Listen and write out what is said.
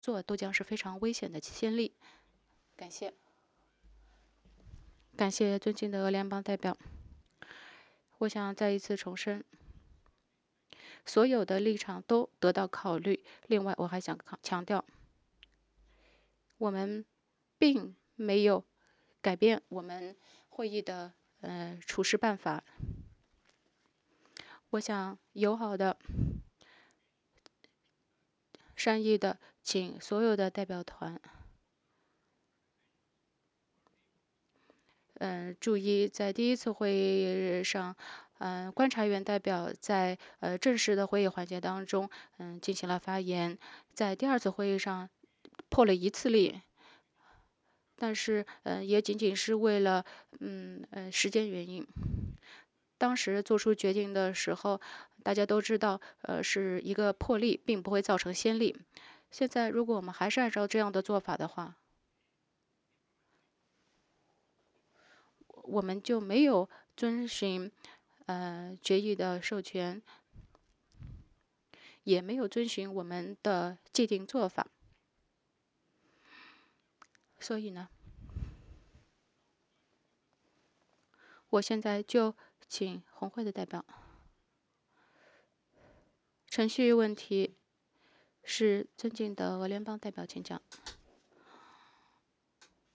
做都将是非常危险的先例。感谢，感谢尊敬的联邦代表。我想再一次重申，所有的立场都得到考虑。另外，我还想强调，我们并没有改变我们会议的处事办法。我想友好的、善意的，请所有的代表团，注意在第一次会议上，观察员代表在正式的会议环节当中，进行了发言，在第二次会议上破了1次例。但是，也仅仅是为了，时间原因。当时做出决定的时候，大家都知道，是一个破例，并不会造成先例。现在，如果我们还是按照这样的做法的话，我们就没有遵循，决议的授权，也没有遵循我们的既定做法。所以呢，我现在就请红会的代表。程序问题是尊敬的俄联邦代表，请讲。